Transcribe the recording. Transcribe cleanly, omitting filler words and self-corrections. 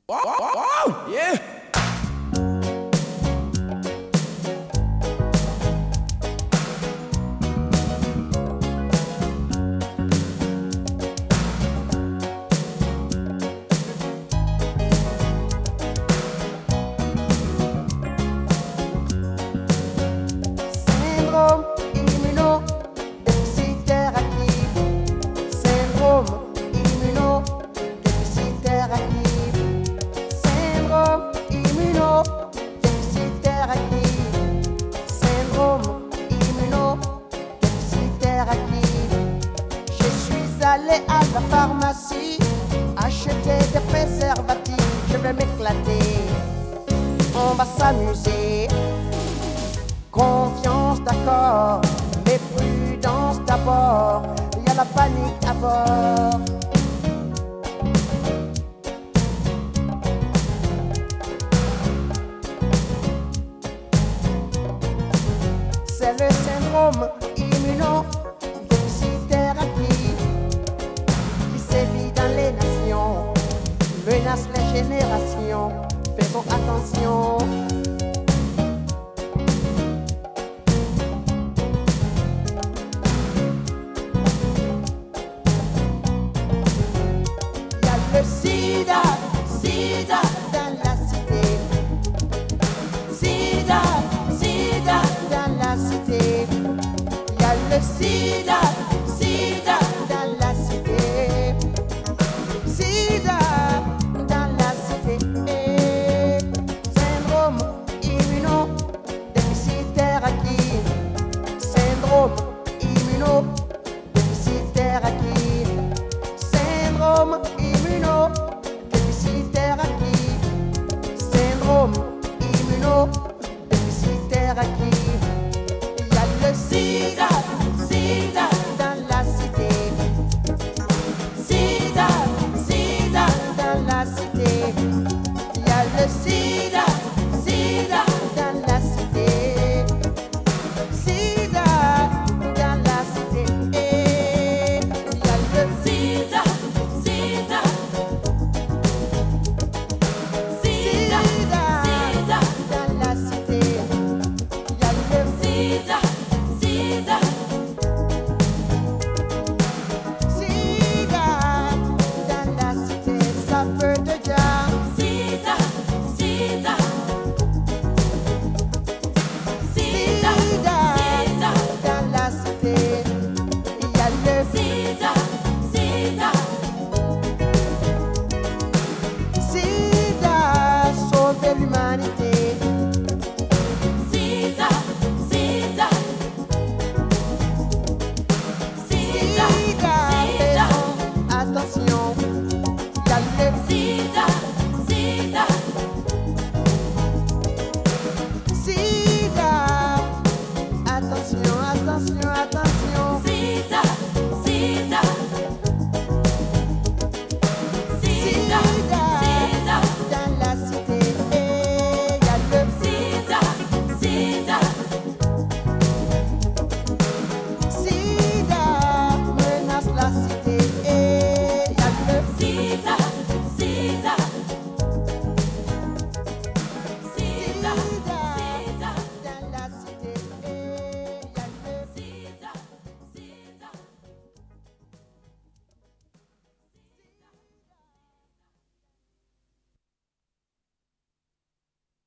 Yeah. Syndrome immunodéficitaire actif. Syndrome immunodéficitaire actif. Syndrome immunodéficitaire actif. Syndrome immunodéficitaire actif. Je suis allé à la pharmacie acheter des préservatifs. Je vais m'éclater. On va s'amuser. Confiance d'accord, mais prudence d'abord. Il y a la panique à bord. C'est le syndrome immunodéficitaire actif qui sévit dans les nations, menace les générations. Faisons attention. Le sida, sida dans la cité. Sida, sida dans la cité. Il y a le sida.